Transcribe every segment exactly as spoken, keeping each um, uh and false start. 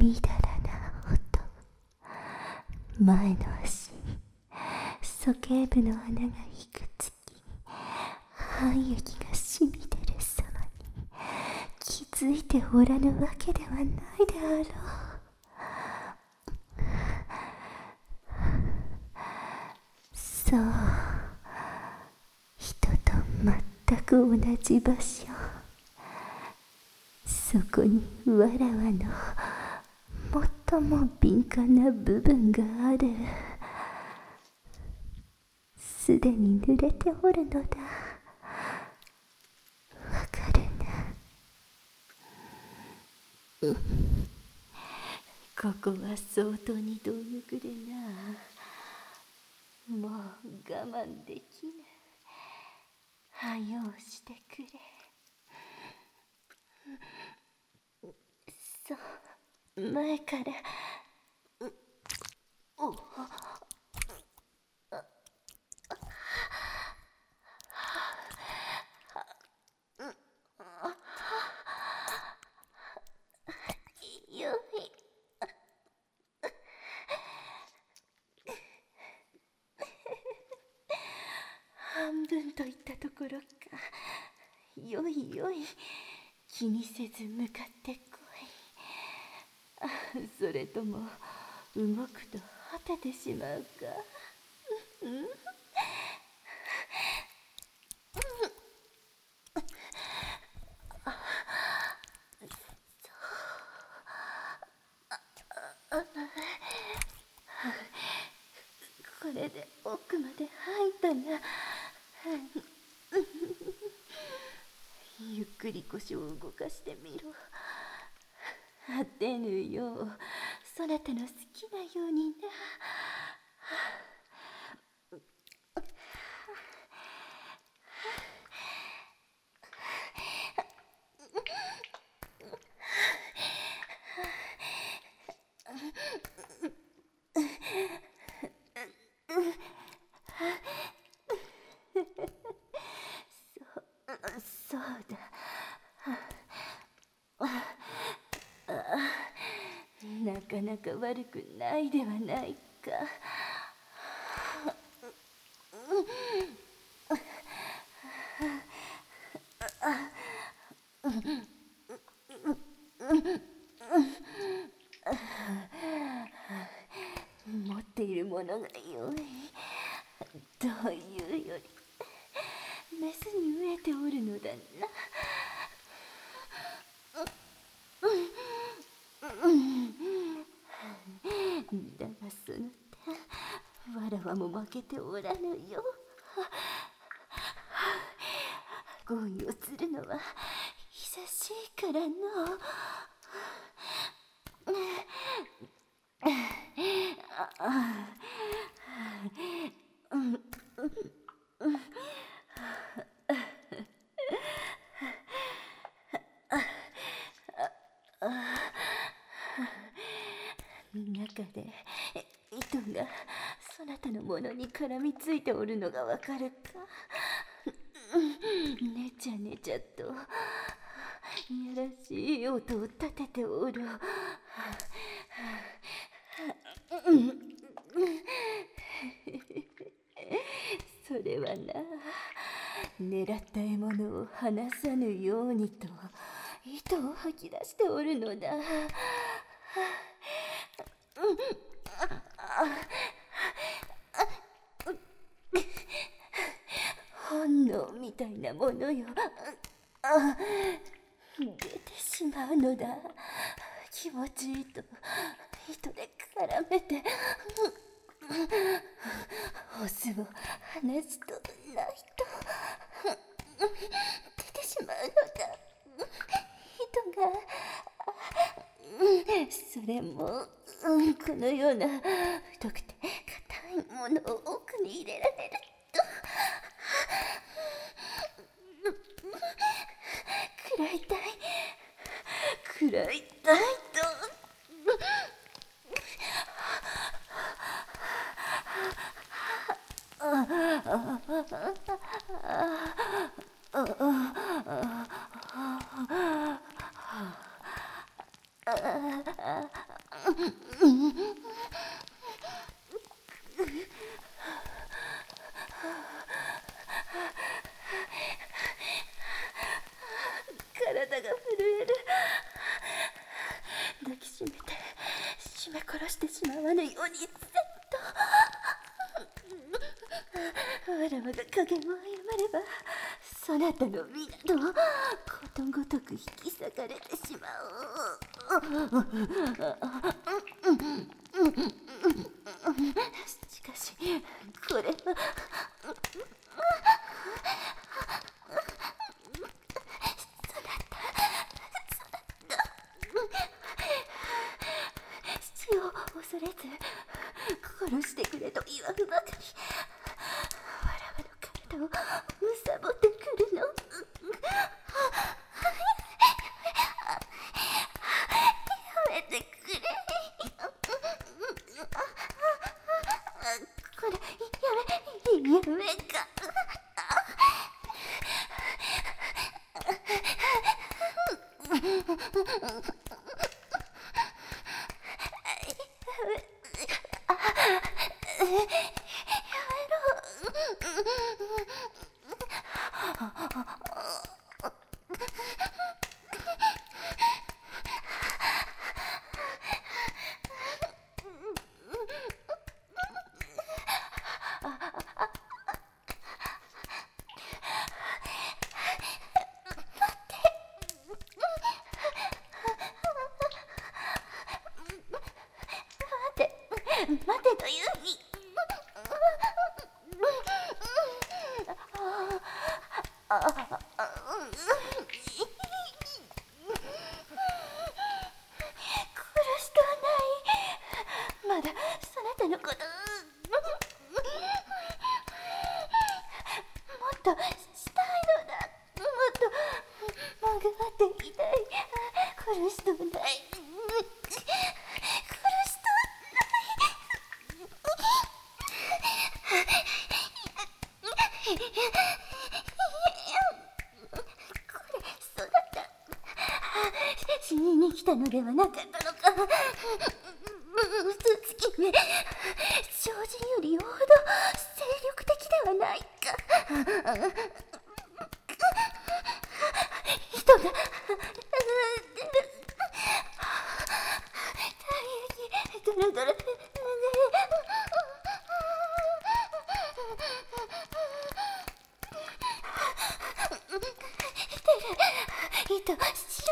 みだらな音。前の足に鼠径部の穴がいくつき、肺液がしみ出る様に気づいておらぬわけではないであろう。そう、人と全く同じ場所。そこにわらわの最も敏感な部分がある。すでに濡れておるのだ。わかるな。うん、ここは相当にどぬくれな。もう我慢できぬ。はようしてくれ。そう、前から。おおよい。半分といったところか。よいよい、気にせず向かってこい。あ、それとも動くと果ててしまうか。うん、これで奥まで入ったな。ゆっくり腰を動かしてみろ。果てぬよう、そなたの好きなようにな。そうだ。なかなか悪くないではないか。持っているものがよい。どういうよりメスに飢えておるのだな。だがその点、わらわも負けておらぬよ。合意をするのは久しいからの。中で糸がそなたのものに絡みついておるのがわかるか。ねちゃねちゃとやらしい音を立てておる。それはな、狙った獲物を離さぬようにと糸を吐き出しておるのだ。本能みたいなものよ。出てしまうのだ。気持ちいいと糸で絡めて、オスを離すとないと出てしまうのだ。糸がそれも、うん、このような太くて硬いものを奥に入れられると食らいたい食らいたいと。 体が震える。抱きしめて締め殺してしまわぬようにせんと。わらわが加減を誤れば、そなたの身などことごとく引き裂かれてしまおう。しかしこれは死を恐れず殺してくれと言わんばかり、わらわの体を貪ってくるの。やめてくれ。これやめ夢か。待てというに。殺しとはない。まだそなたのこと、もっとしたいのだ。もっともぐわっていたい。殺しとはない。死にに来たのではなかったのか。嘘つきめ、精進よりよほど精力的ではないか。人が体液ドロドロ。糸白いの。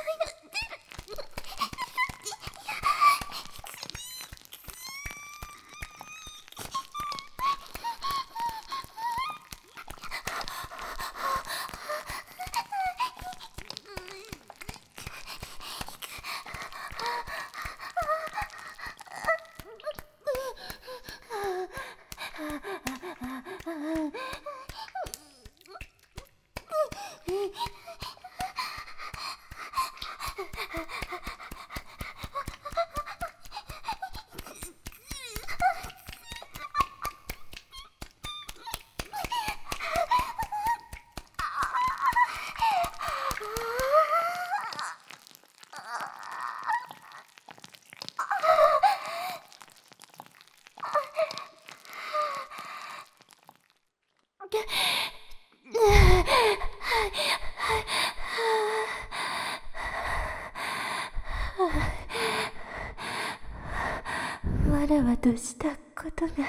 わらわとしたことが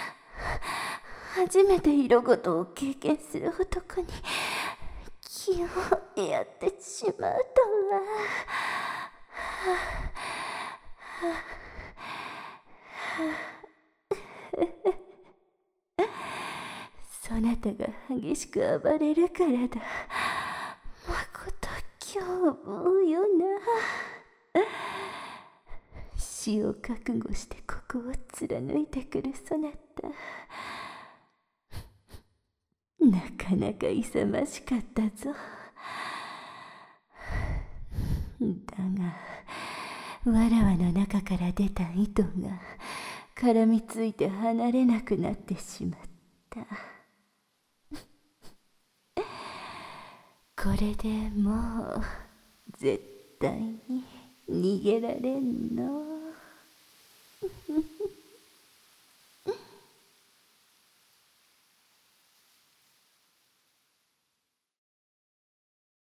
初めて色事を経験する男に気をやってしまうとは。そなたが激しく暴れるからだ。まこと凶暴よな。死を覚悟してここを貫いてくるそなた、なかなか勇ましかったぞ。だがわらわの中から出た糸が絡みついて離れなくなってしまった。これでもう絶対に逃げられんの。